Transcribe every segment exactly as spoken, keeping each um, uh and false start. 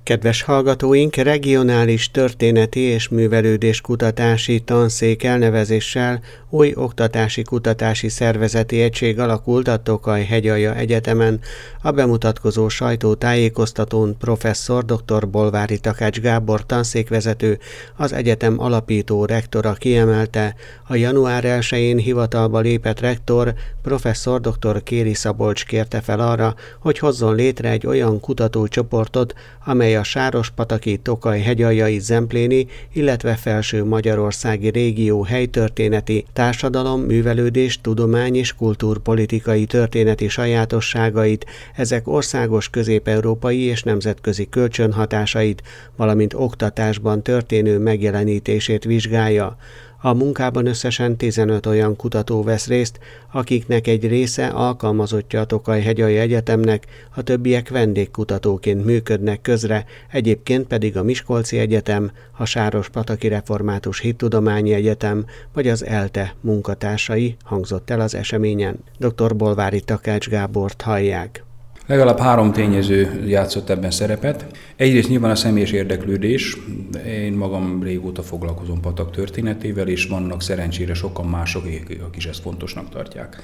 Kedves hallgatóink, regionális történeti és művelődés kutatási tanszék elnevezéssel új oktatási kutatási szervezeti egység alakult a Tokaj-Hegyalja Egyetemen. A bemutatkozó sajtótájékoztatón professzor dr. Bolvári Takács Gábor tanszékvezető, az egyetem alapító rektora kiemelte, a január elsején hivatalba lépett rektor, professzor dr. Kéri Szabolcs kérte fel arra, hogy hozzon létre egy olyan kutatócsoportot, amely a sárospataki, tokaj-hegyaljai, zempléni, illetve felső magyarországi régió helytörténeti, társadalom, művelődés, tudomány és kultúrpolitikai történeti sajátosságait, ezek országos, közép-európai és nemzetközi kölcsönhatásait, valamint oktatásban történő megjelenítését vizsgálja. A munkában összesen tizenöt olyan kutató vesz részt, akiknek egy része alkalmazottja a Tokaj-Hegyalja Egyetemnek, a többiek vendégkutatóként működnek közre, egyébként pedig a Miskolci Egyetem, a Sárospataki Református Hittudományi Egyetem vagy az ELTE munkatársai, hangzott el az eseményen. dr. Bolvári Takács Gábort hallják. Legalább három tényező játszott ebben szerepet. Egyrészt nyilván a személyes érdeklődés. Én magam régóta foglalkozom patak történetével, és vannak szerencsére sokan mások, akik is ezt fontosnak tartják.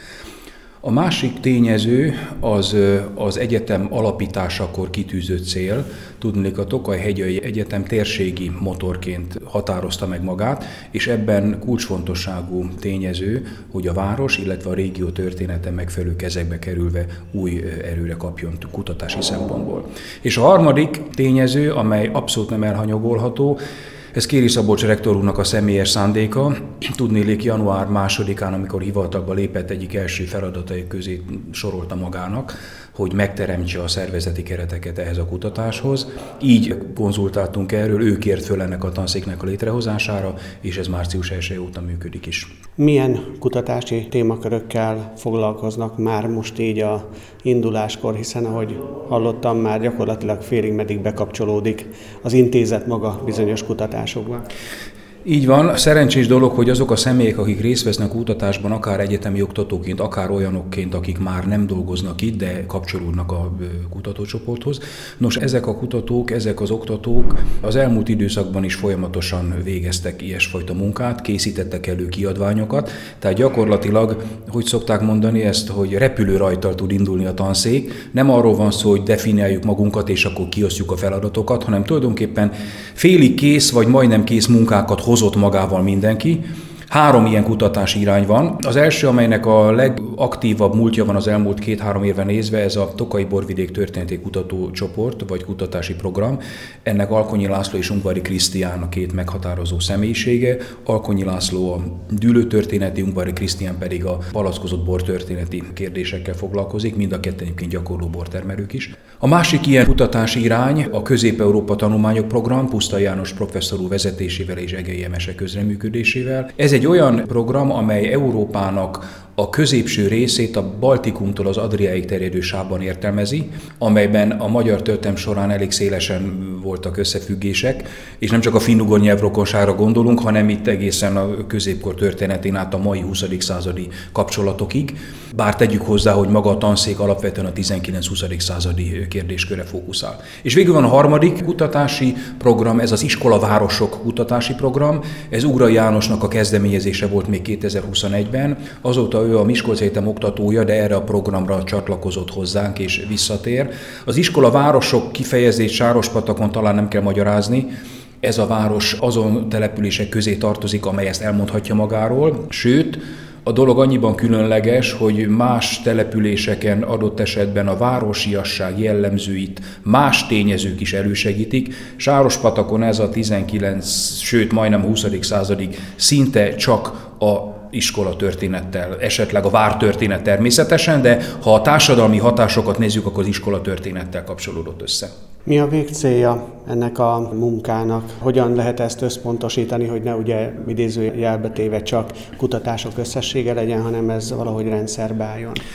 A másik tényező az az egyetem alapításakor kitűzött cél. Tudnék, a Tokaj-Hegyalja Egyetem térségi motorként határozta meg magát, és ebben kulcsfontosságú tényező, hogy a város, illetve a régió története megfelelő kezekbe kerülve új erőre kapjon kutatási szempontból. És a harmadik tényező, amely abszolút nem elhanyagolható, ez Kéri Szabolcs rektor úrnak a személyes szándéka. Tudnélék január másodikán, amikor hivatalba lépett, egyik első feladatai közé sorolta magának, hogy megteremtse a szervezeti kereteket ehhez a kutatáshoz. Így konzultáltunk erről, ő kért föl ennek a tanszéknek a létrehozására, és ez március elseje óta működik is. Milyen kutatási témakörökkel foglalkoznak már most így a induláskor, hiszen ahogy hallottam, már gyakorlatilag félig meddig bekapcsolódik az intézet maga bizonyos kutatásokban. Így van, szerencsés dolog, hogy azok a személyek, akik részt vesznek a kutatásban, akár egyetemi oktatóként, akár olyanokként, akik már nem dolgoznak itt, de kapcsolódnak a kutatócsoporthoz. Nos, ezek a kutatók, ezek az oktatók az elmúlt időszakban is folyamatosan végeztek ilyesfajta munkát, készítettek elő kiadványokat, tehát gyakorlatilag, hogy szokták mondani ezt, hogy repülőrajttal tud indulni a tanszék, nem arról van szó, hogy definiáljuk magunkat és akkor kiosztjuk a feladatokat, hanem tulajdonképpen félig kész vagy majdnem kész munkákat hozott magával mindenki. Három ilyen kutatási irány van. Az első, amelynek a legaktívabb múltja van az elmúlt két-három évben nézve, ez a Tokaji Borvidék Történeti Kutatócsoport, vagy kutatási program. Ennek Alkonyi László és Ungvári Krisztián a két meghatározó személyisége. Alkonyi László a dűlőtörténeti, Ungvári Krisztián pedig a palackozott bortörténeti kérdésekkel foglalkozik, mind a ketten egyébként gyakorló bortermelők is. A másik ilyen kutatási irány a Közép-Európa Tanulmányok Program, Pusztai János professzor úr vezetésével és Egei Emese közreműködésével. Ez egy olyan program, amely Európának a középső részét a Baltikumtól az Adriáig terjedő sávban értelmezi, amelyben a magyar történelem során elég szélesen voltak összefüggések, és nem csak a finn-ugor nyelvrokonságra gondolunk, hanem itt egészen a középkor történetén át a mai huszadik századi kapcsolatokig. Bár tegyük hozzá, hogy maga a tanszék alapvetően a tizenkilenc-huszadik századi kérdéskörre fókuszál. És végül van a harmadik kutatási program, ez az Iskolavárosok kutatási program. Ez Ugrai Jánosnak a kezdeményezése volt még kétezer-huszonegyben. Azóta ő a Miskolci Egyetem oktatója, de erre a programra csatlakozott hozzánk és visszatér. Az Iskolavárosok kifejezést Sárospatakon talán nem kell magyarázni. Ez a város azon települések közé tartozik, amely ezt elmondhatja magáról, sőt, a dolog annyiban különleges, hogy más településeken adott esetben a városiasság jellemzőit más tényezők is elősegítik. Sárospatakon ez a tizenkilenc, sőt majdnem huszadik századig szinte csak a iskola történettel, esetleg a vártörténet természetesen, de ha a társadalmi hatásokat nézzük, akkor az iskola történettel kapcsolódott össze. Mi a végcélja ennek a munkának? Hogyan lehet ezt összpontosítani, hogy ne ugye idézőjelbe téve csak kutatások összessége legyen, hanem ez valahogy rendszerbe álljon?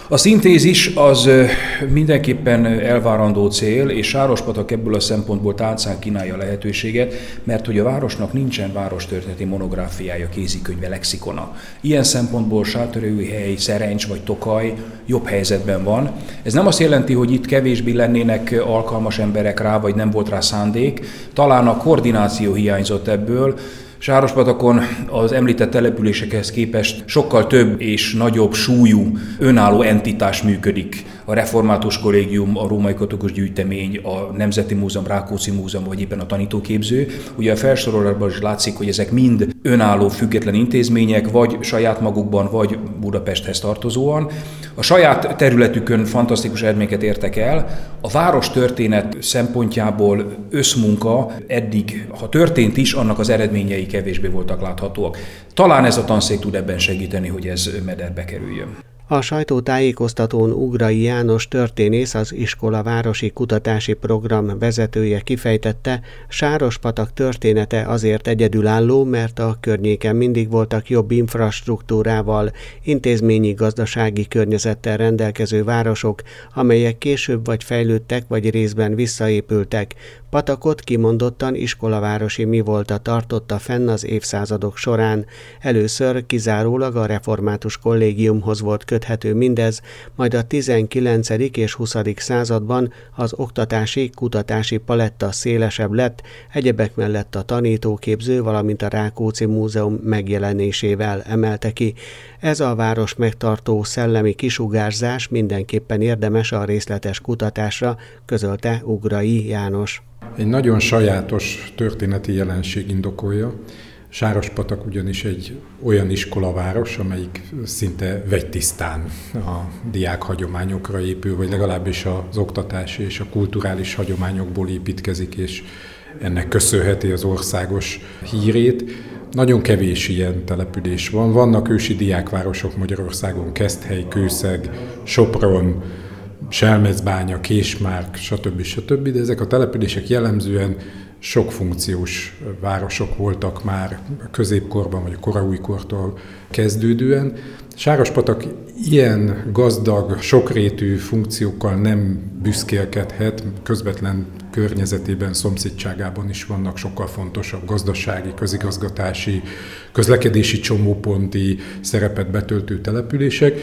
A szintézis az mindenképpen elvárandó cél, és Sárospatak ebből a szempontból tálcán kínálja a lehetőséget, mert hogy a városnak nincsen várostörténeti monográfiája, kézikönyve, lexikona. Ilyen szempontból Sátoraljaújhely, Szerencs vagy Tokaj jobb helyzetben van. Ez nem azt jelenti, hogy itt kevésbé lennének alkalmas emberek rá, vagy nem volt rá szándék. Talán a koordináció hiányzott ebből. Sárospatakon az említett településekhez képest sokkal több és nagyobb súlyú önálló entitás működik. A Református Kollégium, a Római Katolikus Gyűjtemény, a Nemzeti Múzeum, Rákóczi Múzeum, vagy éppen a Tanítóképző. Ugye a felsorolásban is látszik, hogy ezek mind önálló, független intézmények, vagy saját magukban, vagy Budapesthez tartozóan. A saját területükön fantasztikus eredményeket értek el. A várostörténet szempontjából összmunka eddig, ha történt is, annak az eredményei kevésbé voltak láthatóak. Talán ez a tanszék tud ebben segíteni, hogy ez mederbe kerüljön. A sajtótájékoztatón Ugrai János történész, az iskola városi kutatási program vezetője kifejtette, Sárospatak története azért egyedülálló, mert a környéken mindig voltak jobb infrastruktúrával, intézményi gazdasági környezettel rendelkező városok, amelyek később vagy fejlődtek, vagy részben visszaépültek. Patakot kimondottan iskolavárosi mivolta tartotta fenn az évszázadok során. Először kizárólag a Református Kollégiumhoz volt köthető mindez, majd a tizenkilencedik és huszadik században az oktatási, kutatási paletta szélesebb lett, egyebek mellett a Tanítóképző, valamint a Rákóczi Múzeum megjelenésével emelte ki. Ez a város megtartó szellemi kisugárzás mindenképpen érdemes a részletes kutatásra, közölte Ugrai János. Egy nagyon sajátos történeti jelenség indokolja. Sárospatak ugyanis egy olyan iskolaváros, amelyik szinte vegytisztán a diák hagyományokra épül, vagy legalábbis az oktatási és a kulturális hagyományokból építkezik, és ennek köszönheti az országos hírét. Nagyon kevés ilyen település van. Vannak ősi diákvárosok Magyarországon, Keszthely, Kőszeg, Sopron, Selmecbánya, Késmárk, stb. stb. De ezek a települések jellemzően sok funkciós városok voltak már a középkorban, vagy a koraújkortól kezdődően. Sárospatak ilyen gazdag, sokrétű funkciókkal nem büszkélkedhet, közvetlen környezetében, szomszédságában is vannak sokkal fontosabb gazdasági, közigazgatási, közlekedési csomóponti szerepet betöltő települések.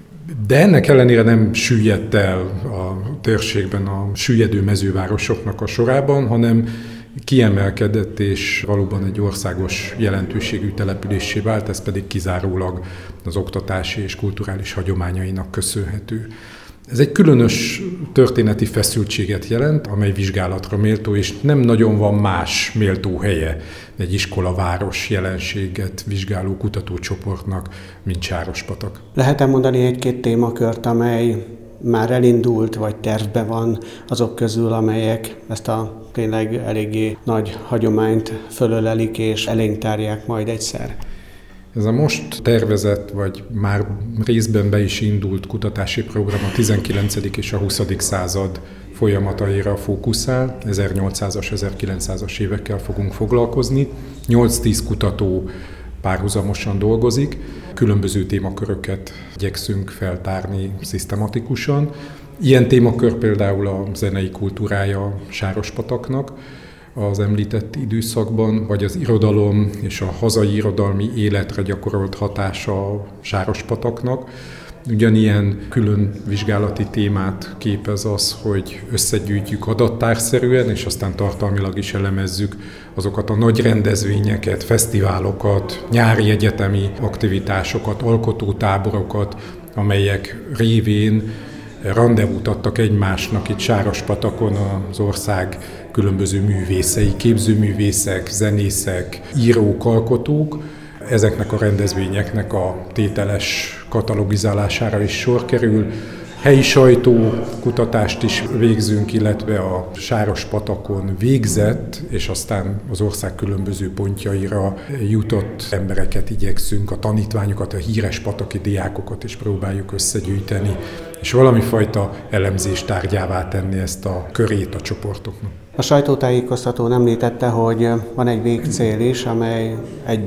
De ennek ellenére nem süllyedt el a térségben a süllyedő mezővárosoknak a sorában, hanem kiemelkedett és valóban egy országos jelentőségű településsé vált, ez pedig kizárólag az oktatási és kulturális hagyományainak köszönhető. Ez egy különös történeti feszültséget jelent, amely vizsgálatra méltó, és nem nagyon van más méltó helye egy iskolaváros jelenséget vizsgáló kutatócsoportnak, mint Sárospatak. Lehet-e mondani egy-két témakört, amely már elindult, vagy tervben van azok közül, amelyek ezt a tényleg eléggé nagy hagyományt fölölelik és elénk tárják majd egyszer? Ez a most tervezett, vagy már részben be is indult kutatási program a tizenkilencedik és a huszadik század folyamataira fókuszál. ezernyolcszázas, ezerkilencszázas évekkel fogunk foglalkozni. nyolc-tíz kutató párhuzamosan dolgozik. Különböző témaköröket igyekszünk feltárni szisztematikusan. Ilyen témakör például a zenei kultúrája Sárospataknak az említett időszakban, vagy az irodalom és a hazai irodalmi életre gyakorolt hatása a Sárospataknak. Ugyanilyen külön vizsgálati témát képez az, hogy összegyűjtjük adattárszerűen, és aztán tartalmilag is elemezzük azokat a nagy rendezvényeket, fesztiválokat, nyári egyetemi aktivitásokat, alkotótáborokat, amelyek révén rendezvút adtak egymásnak itt Sárospatakon az ország különböző művészei, képzőművészek, zenészek, írók, alkotók. Ezeknek a rendezvényeknek a tételes katalogizálására is sor kerül. Helyi sajtókutatást is végzünk, illetve a Sárospatakon végzett, és aztán az ország különböző pontjaira jutott embereket igyekszünk, a tanítványokat, a híres pataki diákokat is próbáljuk összegyűjteni, és valami fajta elemzés tárgyává tenni ezt a körét a csoportoknak. A sajtótájékoztatón említette, hogy van egy végcél is, amely egybe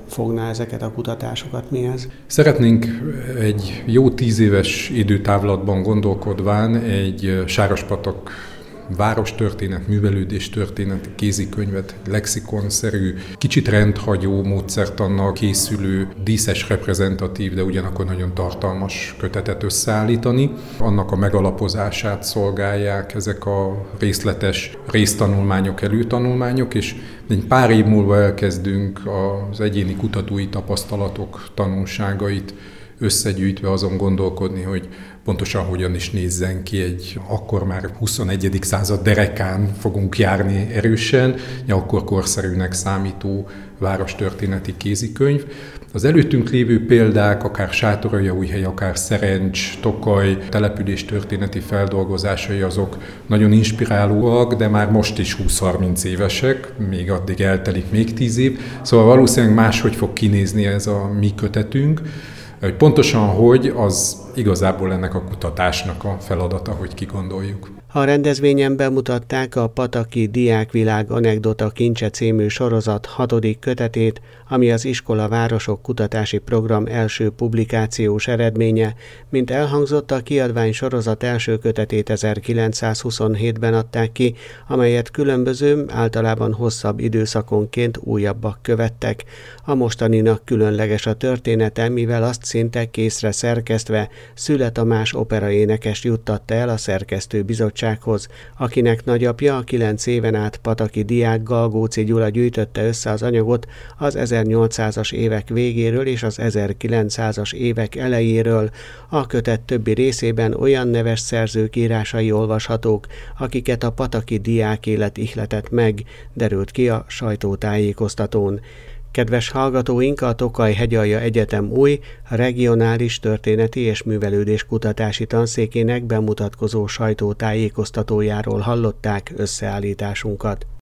fogná ezeket a kutatásokat, mi ez? Szeretnénk egy jó tíz éves időtávlatban gondolkodván egy Sárospatak várostörténet, művelődés történet, kézikönyvet, lexikonszerű, kicsit rendhagyó módszertannal készülő, díszes, reprezentatív, de ugyanakkor nagyon tartalmas kötetet összeállítani. Annak a megalapozását szolgálják ezek a részletes résztanulmányok, előtanulmányok, és egy pár év múlva elkezdünk az egyéni kutatói tapasztalatok tanulságait összegyűjtve azon gondolkodni, hogy pontosan hogyan is nézzen ki egy, akkor már huszonegyedik század derekán fogunk járni erősen, akkor korszerűnek számító várostörténeti kézikönyv. Az előttünk lévő példák, akár Sátoraljaújhely, akár Szerencs, Tokaj településtörténeti feldolgozásai, azok nagyon inspirálóak, de már most is húsz-harminc évesek, még addig eltelik még tíz év, szóval valószínűleg máshogy fog kinézni ez a mi kötetünk. Hogy pontosan hogy, az igazából ennek a kutatásnak a feladata, hogy kigondoljuk. A rendezvényen bemutatták a Pataki Diákvilág Anekdota Kincse című sorozat hatodik kötetét, ami az Iskola Városok Kutatási Program első publikációs eredménye. Mint elhangzott, a kiadvány sorozat első kötetét ezerkilencszázhuszonhétben adták ki, amelyet különböző, általában hosszabb időszakonként újabbak követtek. A mostaninak különleges a története, mivel azt szinte készre szerkesztve Szüle Tamás operaénekest juttatta el a szerkesztő bizottsághoz, akinek nagyapja a kilenc éven át pataki diák Galgóci Gyula gyűjtötte össze az anyagot az ezernyolcszázas évek végéről és az ezerkilencszázas évek elejéről. A kötet többi részében olyan neves szerzők írásai olvashatók, akiket a pataki diák élet ihletett meg, derült ki a sajtótájékoztatón. Kedves hallgatóink, a Tokaj-Hegyalja Egyetem új, regionális történeti és művelődés kutatási tanszékének bemutatkozó sajtótájékoztatójáról hallották összeállításunkat.